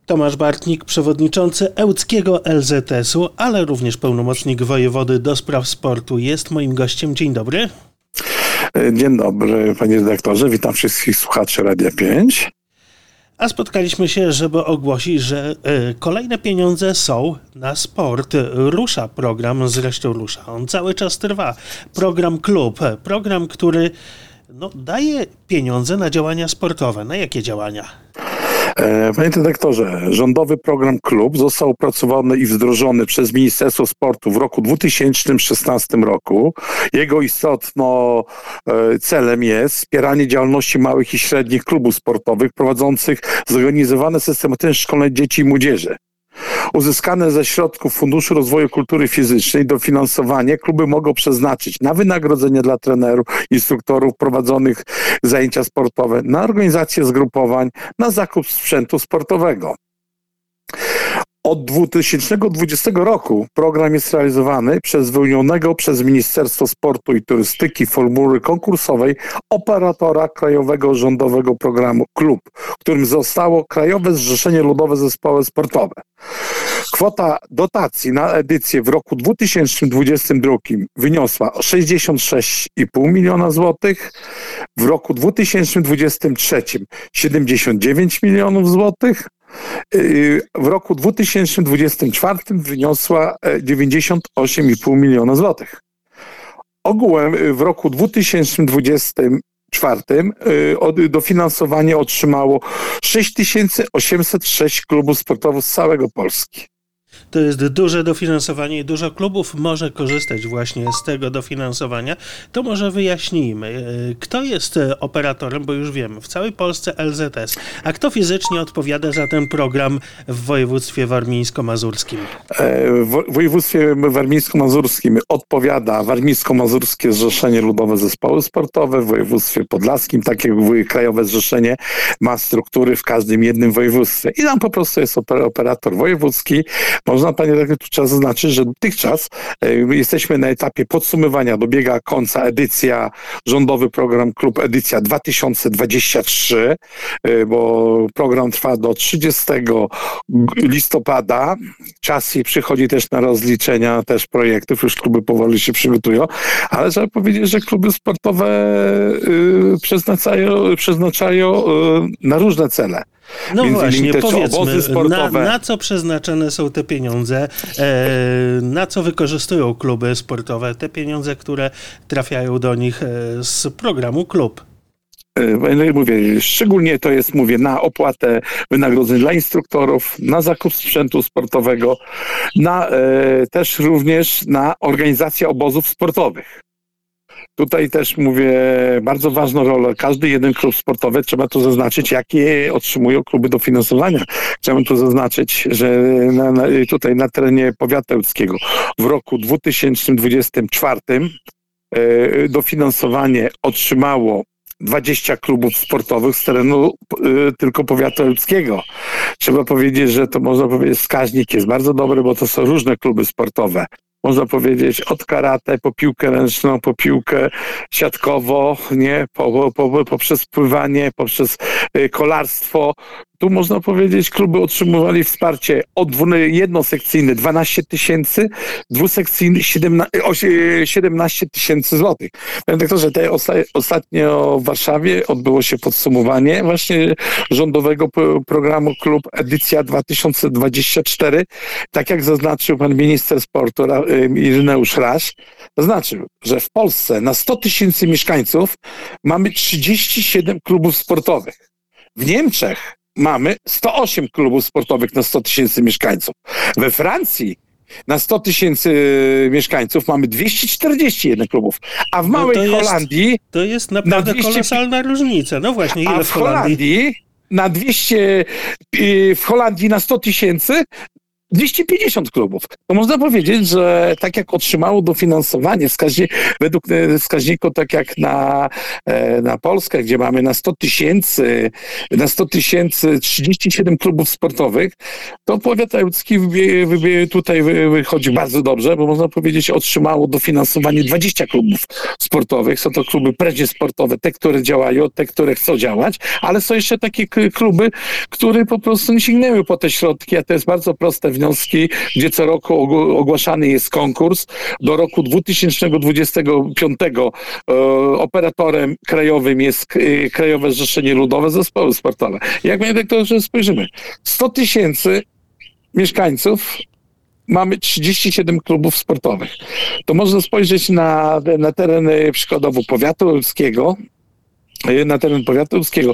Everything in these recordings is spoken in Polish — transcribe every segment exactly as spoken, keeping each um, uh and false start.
Tomasz Bartnik, przewodniczący Ełckiego L Z S-u, ale również pełnomocnik wojewody do spraw sportu, jest moim gościem. Dzień dobry. Dzień dobry, panie redaktorze. Witam wszystkich słuchaczy Radia pięć. A spotkaliśmy się, żeby ogłosić, że y, kolejne pieniądze są na sport. Rusza program, zresztą rusza. On cały czas trwa. Program Klub. Program, który no, daje pieniądze na działania sportowe. Na jakie działania? Panie redaktorze, rządowy program Klub został opracowany i wdrożony przez Ministerstwo Sportu w roku dwa tysiące szesnastym roku. Jego istotno celem jest wspieranie działalności małych i średnich klubów sportowych prowadzących zorganizowane systematyczne szkolenie dzieci i młodzieży. Uzyskane ze środków Funduszu Rozwoju Kultury Fizycznej dofinansowanie kluby mogą przeznaczyć na wynagrodzenie dla trenerów, instruktorów prowadzonych zajęcia sportowe, na organizację zgrupowań, na zakup sprzętu sportowego. Od dwa tysiące dwudziestego roku program jest realizowany przez wyłonionego przez Ministerstwo Sportu i Turystyki formuły konkursowej operatora krajowego rządowego programu Klub, którym zostało Krajowe Zrzeszenie Ludowe Zespoły Sportowe. Kwota dotacji na edycję w roku dwa tysiące dwudziestym drugim wyniosła sześćdziesiąt sześć i pół miliona złotych, w roku dwa tysiące dwudziestym trzecim siedemdziesiąt dziewięć milionów złotych, w roku dwa tysiące dwudziestym czwartym wyniosła dziewięćdziesiąt osiem i pół miliona złotych. Ogółem w roku dwa tysiące dwudziestym czwartym dofinansowanie otrzymało sześć tysięcy osiemset sześć klubów sportowych z całego Polski. To jest duże dofinansowanie i dużo klubów może korzystać właśnie z tego dofinansowania. To może wyjaśnijmy, kto jest operatorem, bo już wiemy, w całej Polsce L Z S, a kto fizycznie odpowiada za ten program w województwie warmińsko-mazurskim? W województwie warmińsko-mazurskim odpowiada Warmińsko-Mazurskie Zrzeszenie Ludowe Zespoły Sportowe, w województwie podlaskim takie Krajowe Zrzeszenie ma struktury w każdym jednym województwie i tam po prostu jest operator wojewódzki. Można, panie redaktorze, tu trzeba zaznaczyć, że dotychczas e, jesteśmy na etapie podsumowania, dobiega końca edycja, rządowy program Klub edycja dwa tysiące dwudziesty trzeci, e, bo program trwa do trzydziestego listopada. Czas i przychodzi też na rozliczenia też projektów, już kluby powoli się przygotują, ale trzeba powiedzieć, że kluby sportowe e, przeznaczają, przeznaczają e, na różne cele. No Między właśnie, powiedzmy, na, na na co przeznaczone są te pieniądze, e, na co wykorzystują kluby sportowe, te pieniądze, które trafiają do nich z programu Klub? Mówię, szczególnie to jest, mówię, na opłatę wynagrodzeń dla instruktorów, na zakup sprzętu sportowego, na e, też również na organizację obozów sportowych. Tutaj też mówię, bardzo ważną rolę, każdy jeden klub sportowy, trzeba tu zaznaczyć, jakie otrzymują kluby dofinansowania. Chciałbym tu zaznaczyć, że na, na, tutaj na terenie powiatu ełckiego w roku dwa tysiące dwudziestym czwartym e, dofinansowanie otrzymało dwadzieścia klubów sportowych z terenu y, tylko powiatu ełckiego. Trzeba powiedzieć, że to można powiedzieć wskaźnik jest bardzo dobry, bo to są różne kluby sportowe. Można powiedzieć od karate, po piłkę ręczną, po piłkę siatkowo, nie, po, po, poprzez pływanie, poprzez y, kolarstwo. Tu można powiedzieć, kluby otrzymywali wsparcie od jednosekcyjne dwanaście tysięcy, dwusekcyjny siedemnaście tysięcy złotych. Panie doktorze, te osta- ostatnio w Warszawie odbyło się podsumowanie właśnie rządowego programu Klub edycja dwa tysiące dwudziesty czwarty. Tak jak zaznaczył pan minister sportu Ireneusz Raś, zaznaczył, że w Polsce na sto tysięcy mieszkańców mamy trzydzieści siedem klubów sportowych. W Niemczech mamy sto osiem klubów sportowych na sto tysięcy mieszkańców. We Francji na sto tysięcy mieszkańców mamy dwieście czterdzieści jeden klubów, a w małej no to Holandii... Jest, to jest naprawdę dwieście... kolosalna różnica. No właśnie, ile a w Holandii? Holandii na dwieście, w Holandii na sto tysięcy dwieście pięćdziesiąt klubów. To można powiedzieć, że tak jak otrzymało dofinansowanie wskaźni, według wskaźniku, tak jak na, na Polskę, gdzie mamy na sto tysięcy, na sto tysięcy trzydzieści siedem klubów sportowych, to powiat ełcki tutaj wychodzi bardzo dobrze, bo można powiedzieć, otrzymało dofinansowanie dwadzieścia klubów sportowych. Są to kluby prezie sportowe, te, które działają, te, które chcą działać, ale są jeszcze takie kluby, które po prostu nie sięgnęły po te środki, a to jest bardzo proste wnioski, gdzie co roku ogłaszany jest konkurs. Do roku dwa tysiące dwudziestego piątego e, operatorem krajowym jest e, Krajowe Zrzeszenie Ludowe Zespoły Sportowe. Jak my tak to spojrzymy, sto tysięcy mieszkańców, mamy trzydzieści siedem klubów sportowych. To można spojrzeć na, na teren przykładowo powiatu ełckiego, na teren powiatu ełckiego,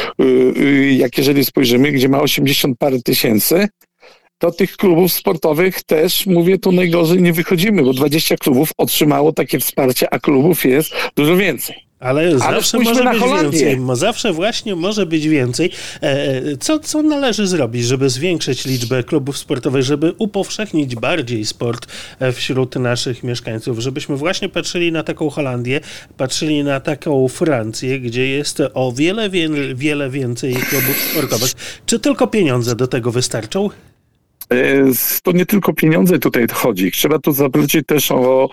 jak jeżeli spojrzymy, gdzie ma osiemdziesiąt parę tysięcy, to tych klubów sportowych też, mówię, tu najgorzej nie wychodzimy, bo dwadzieścia klubów otrzymało takie wsparcie, a klubów jest dużo więcej. Ale, Ale zawsze może być Holandię. więcej. Zawsze właśnie może być więcej. Co, co należy zrobić, żeby zwiększyć liczbę klubów sportowych, żeby upowszechnić bardziej sport wśród naszych mieszkańców, żebyśmy właśnie patrzyli na taką Holandię, patrzyli na taką Francję, gdzie jest o wiele, wiele, wiele więcej klubów sportowych. Czy tylko pieniądze do tego wystarczą? To nie tylko pieniądze tutaj chodzi. Trzeba tu zapleczyć też o,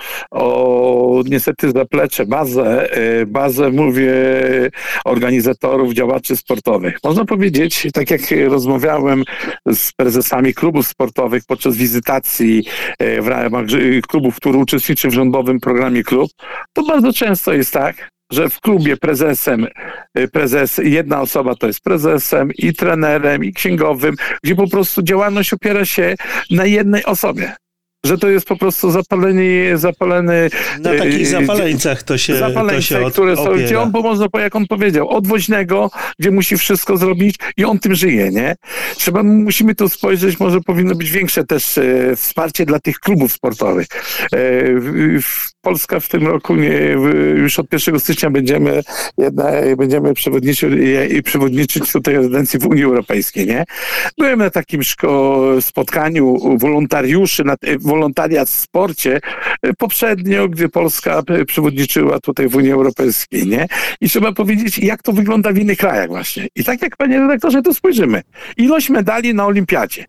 o niestety zaplecze, bazę, bazę, mówię, organizatorów, działaczy sportowych. Można powiedzieć, tak jak rozmawiałem z prezesami klubów sportowych podczas wizytacji w ramach klubów, który uczestniczy w rządowym programie klub, to bardzo często jest tak, że w klubie prezesem, prezes, jedna osoba to jest prezesem i trenerem i księgowym, gdzie po prostu działalność opiera się na jednej osobie. Że to jest po prostu zapalenie, zapalenie... Na takich zapaleńcach to się Zapaleńce, to się od, które są, opiera. Gdzie on, bo można, jak on powiedział, od woźnego, gdzie musi wszystko zrobić i on tym żyje, nie? Trzeba, musimy tu spojrzeć, może powinno być większe też e, wsparcie dla tych klubów sportowych. E, w, w, Polska w tym roku, nie, w, już od pierwszego stycznia będziemy, jedna, będziemy przewodniczyć, i przewodniczyć tutaj rezydencji w Unii Europejskiej, nie? Byłem na takim szko- spotkaniu wolontariuszy, na, wolontariat w sporcie poprzednio, gdzie Polska przewodniczyła tutaj w Unii Europejskiej, nie? I trzeba powiedzieć, jak to wygląda w innych krajach właśnie. I tak jak, panie redaktorze, tu spojrzymy. Ilość medali na olimpiadzie.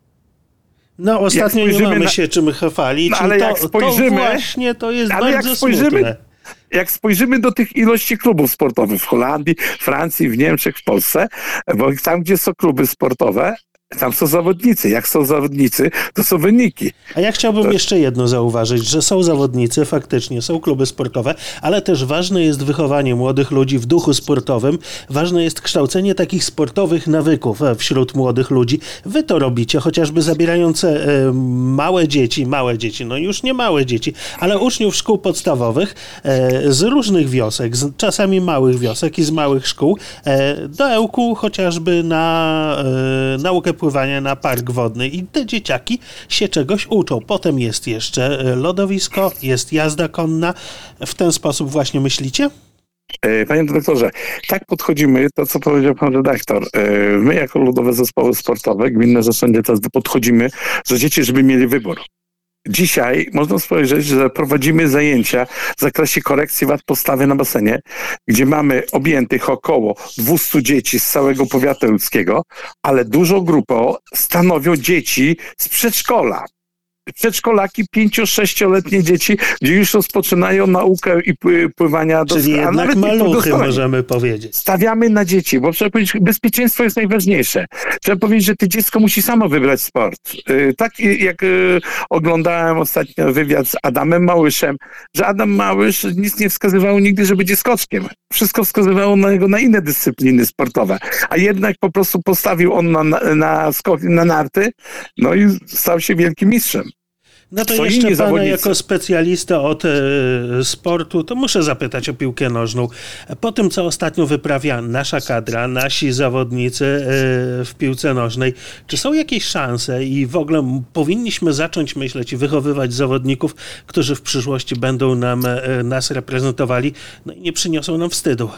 No ostatnio nie mamy na... się czym chwalić. No, ale to, jak spojrzymy, to właśnie to jest ale bardzo jak spojrzymy, smutne. Jak spojrzymy do tych ilości klubów sportowych w Holandii, Francji, w Niemczech, w Polsce, bo tam, gdzie są kluby sportowe, tam są zawodnicy. Jak są zawodnicy, to są wyniki. A ja chciałbym to... jeszcze jedno zauważyć, że są zawodnicy, faktycznie, są kluby sportowe, ale też ważne jest wychowanie młodych ludzi w duchu sportowym. Ważne jest kształcenie takich sportowych nawyków wśród młodych ludzi. Wy to robicie, chociażby zabierając e, małe dzieci, małe dzieci, no już nie małe dzieci, ale uczniów szkół podstawowych e, z różnych wiosek, z czasami małych wiosek i z małych szkół, e, do Ełku chociażby na e, naukę pływania na park wodny i te dzieciaki się czegoś uczą. Potem jest jeszcze lodowisko, jest jazda konna. W ten sposób właśnie myślicie? Panie dyrektorze, tak podchodzimy, to co powiedział pan redaktor. My jako Ludowe Zespoły Sportowe, Gminne Zarządy podchodzimy, że dzieci, żeby mieli wybór. Dzisiaj można spojrzeć, że prowadzimy zajęcia w zakresie korekcji wad postawy na basenie, gdzie mamy objętych około dwieście dzieci z całego powiatu ełckiego, ale dużą grupą stanowią dzieci z przedszkola. Przedszkolaki, pięcio-sześcioletnie dzieci, gdzie już rozpoczynają naukę i pływania do Czyli jednak maluchy, możemy powiedzieć. Stawiamy na dzieci, bo trzeba powiedzieć, bezpieczeństwo jest najważniejsze. Trzeba powiedzieć, że to dziecko musi samo wybrać sport. Tak jak oglądałem ostatnio wywiad z Adamem Małyszem, że Adam Małysz nic nie wskazywał nigdy, że będzie skoczkiem. Wszystko wskazywało na niego na inne dyscypliny sportowe. A jednak po prostu postawił on na, na, na, skok, na narty, no i stał się wielkim mistrzem. No to jeszcze pana zawodnicy. Jako specjalista od e, sportu, to muszę zapytać o piłkę nożną. Po tym, co ostatnio wyprawia nasza kadra, nasi zawodnicy e, w piłce nożnej, czy są jakieś szanse i w ogóle powinniśmy zacząć myśleć i wychowywać zawodników, którzy w przyszłości będą nam, e, nas reprezentowali, no i nie przyniosą nam wstydu?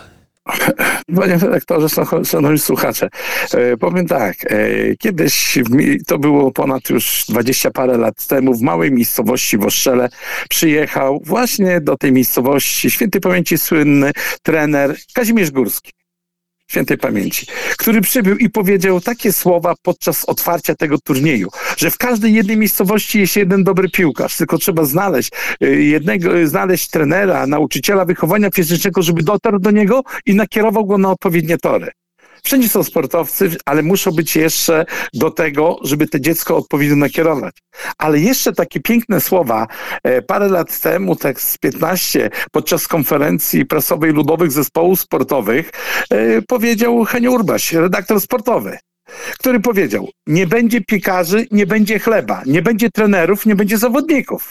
Panie redaktorze, szanowni słuchacze, e, powiem tak, e, kiedyś, to było ponad już dwadzieścia parę lat temu, w małej miejscowości w Oszczele przyjechał właśnie do tej miejscowości świętej pamięci słynny trener Kazimierz Górski. Świętej pamięci, który przybył i powiedział takie słowa podczas otwarcia tego turnieju, że w każdej jednej miejscowości jest jeden dobry piłkarz, tylko trzeba znaleźć jednego, znaleźć trenera, nauczyciela wychowania fizycznego, żeby dotarł do niego i nakierował go na odpowiednie tory. Wszędzie są sportowcy, ale muszą być jeszcze do tego, żeby to dziecko odpowiednio nakierować. Ale jeszcze takie piękne słowa, parę lat temu, tak z piętnaście, podczas konferencji prasowej Ludowych Zespołów Sportowych, powiedział Henio Urbaś, redaktor sportowy, który powiedział: nie będzie piekarzy, nie będzie chleba, nie będzie trenerów, nie będzie zawodników.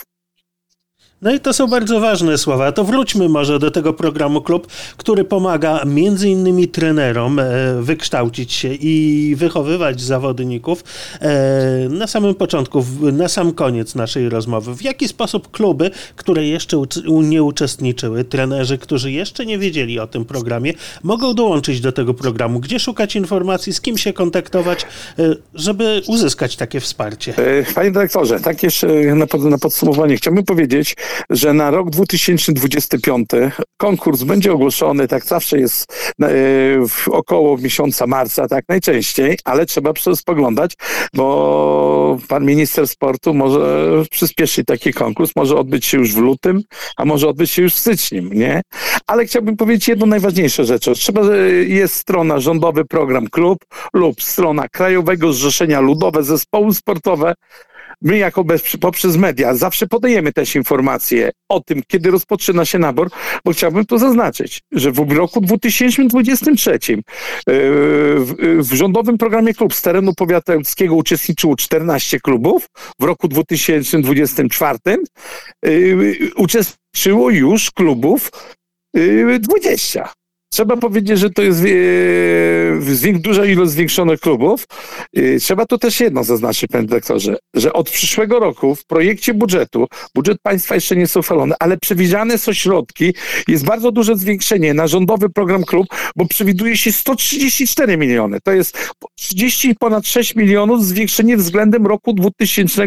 No i to są bardzo ważne słowa. To wróćmy może do tego programu Klub, który pomaga między innymi trenerom wykształcić się i wychowywać zawodników. Na samym początku, na sam koniec naszej rozmowy, w jaki sposób kluby, które jeszcze nie uczestniczyły, trenerzy, którzy jeszcze nie wiedzieli o tym programie, mogą dołączyć do tego programu? Gdzie szukać informacji, z kim się kontaktować, żeby uzyskać takie wsparcie? Panie dyrektorze, tak jeszcze na podsumowanie chciałbym powiedzieć, że na rok dwa tysiące dwudziesty piąty konkurs będzie ogłoszony, tak zawsze jest w około miesiąca marca, tak najczęściej, ale trzeba spoglądać, bo pan minister sportu może przyspieszyć taki konkurs, może odbyć się już w lutym, a może odbyć się już w styczniu, nie? Ale chciałbym powiedzieć jedną najważniejszą rzecz. Trzeba, jest strona Rządowy Program Klub lub strona Krajowego Zrzeszenia Ludowe Zespoły Sportowe. My jako bez, poprzez media zawsze podajemy też informacje o tym, kiedy rozpoczyna się nabór, bo chciałbym tu zaznaczyć, że w roku dwa tysiące dwudziestym trzecim w, w rządowym programie Klub z terenu powiatu ełckiego uczestniczyło czternaście klubów, w roku dwa tysiące dwudziestym czwartym uczestniczyło już klubów dwadzieścia. Trzeba powiedzieć, że to jest e, duża ilość zwiększonych klubów. E, trzeba to też jedno zaznaczyć, panie dyrektorze, że od przyszłego roku w projekcie budżetu, budżet państwa jeszcze nie jest uchwalony, ale przewidziane są środki, jest bardzo duże zwiększenie na rządowy program Klub, bo przewiduje się sto trzydzieści cztery miliony. To jest trzydzieści ponad sześć milionów zwiększenie względem roku dwa tysiące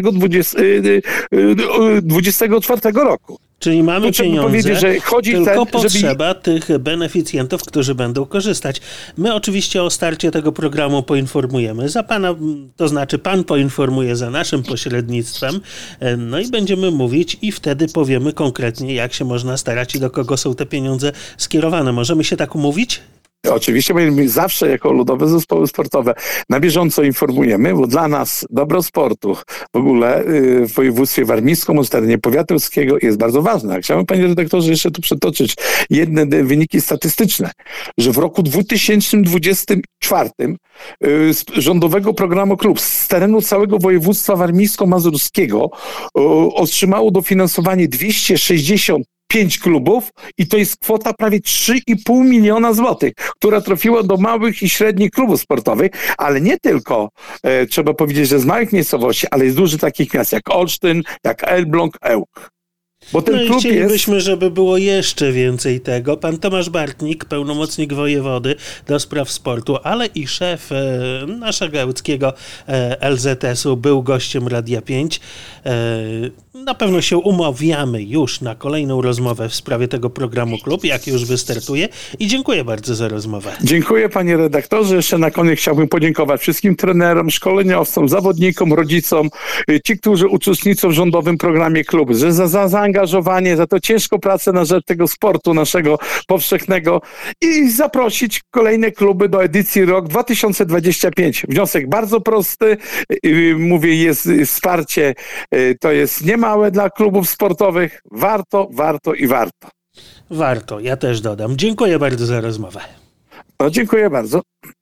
dwudziestego czwartego roku. Czyli mamy to pieniądze, że chodzi tylko ten, potrzeba żeby... tych beneficjentów, którzy będą korzystać. My oczywiście o starcie tego programu poinformujemy za pana, to znaczy pan poinformuje za naszym pośrednictwem, no i będziemy mówić i wtedy powiemy konkretnie, jak się można starać i do kogo są te pieniądze skierowane. Możemy się tak umówić? Oczywiście my zawsze jako ludowe zespoły sportowe na bieżąco informujemy, bo dla nas dobro sportu w ogóle w województwie warmińskim, w terenie powiatowskiego jest bardzo ważne. Chciałbym, panie redaktorze, jeszcze tu przytoczyć jedne wyniki statystyczne, że w roku dwa tysiące dwudziestym czwartym z rządowego programu Klub z terenu całego województwa warmińsko-mazurskiego otrzymało dofinansowanie dwieście sześćdziesiąt pięć klubów i to jest kwota prawie trzy i pół miliona złotych, która trafiła do małych i średnich klubów sportowych, ale nie tylko, e, trzeba powiedzieć, że z małych miejscowości, ale jest dużo takich miast jak Olsztyn, jak Elbląg, Ełk. Bo ten no i klub chcielibyśmy, jest... żeby było jeszcze więcej tego. Pan Tomasz Bartnik, pełnomocnik wojewody do spraw sportu, ale i szef e, naszego ełckiego e, L Z S-u był gościem Radia pięć. E, na pewno się umawiamy już na kolejną rozmowę w sprawie tego programu Klub, jak już wystartuje i dziękuję bardzo za rozmowę. Dziękuję, panie redaktorze. Jeszcze na koniec chciałbym podziękować wszystkim trenerom, szkoleniowcom, zawodnikom, rodzicom, ci, którzy uczestniczą w rządowym programie Klub, że za, za zaangażowanie, za to ciężką pracę na rzecz tego sportu naszego powszechnego i zaprosić kolejne kluby do edycji rok dwa tysiące dwudziesty piąty. Wniosek bardzo prosty. Mówię, jest wsparcie, to jest niemałe dla klubów sportowych. Warto, warto i warto. Warto, ja też dodam. Dziękuję bardzo za rozmowę. No, dziękuję bardzo.